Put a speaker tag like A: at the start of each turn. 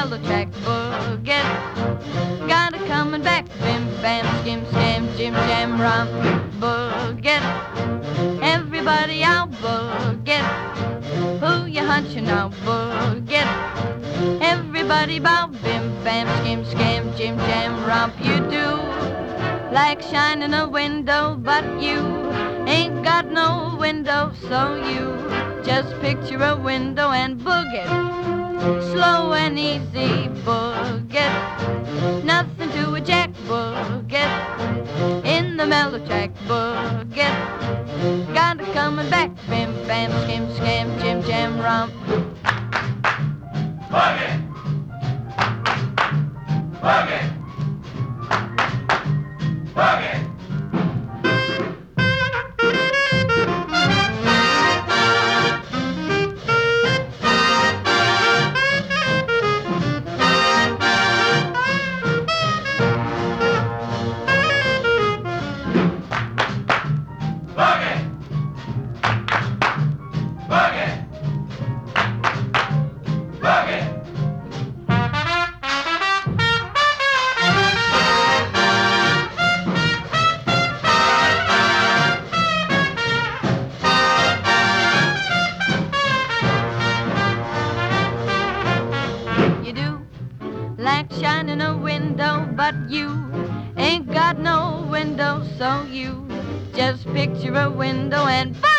A: mellow track, boogie. Got it coming back, bim bam, skim scam, jim jam rum, boogie. Everybody out, boogie. Who you hunching now, boogie? Everybody bow, bim bam, skim scam, jim jam romp. You do like shining a window, but you ain't got no window, so you just picture a window and boogie. Slow and easy, boogie. Nothing to a jack, boogie. In the mellow track, boogie. Got it coming back, bim bam, skim scam, jim jam romp.
B: Boogie! Boogie! Boogie!
A: Like shining a window, but you ain't got no window, so you just picture a window and